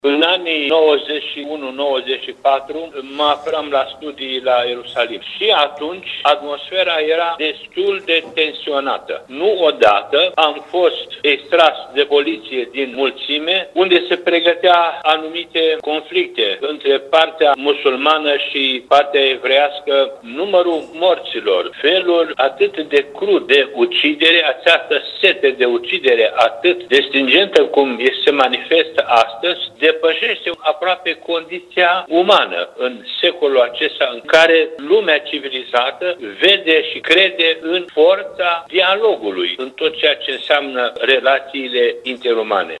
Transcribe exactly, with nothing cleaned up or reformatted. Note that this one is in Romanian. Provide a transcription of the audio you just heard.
În anii nouăzeci și unu nouăzeci și patru mă aflam la studii la Ierusalim și atunci atmosfera era destul de tensionată. Nu odată am fost extras de poliție din mulțime, unde se pregătea anumite conflicte între partea musulmană și partea evreiască, numărul morților, felul atât de crud de ucidere, această sete de ucidere atât de stringentă cum se manifestă astăzi, depășește aproape condiția umană în secolul acesta în care lumea civilizată vede și crede în forța dialogului, în tot ceea ce înseamnă relațiile interumane.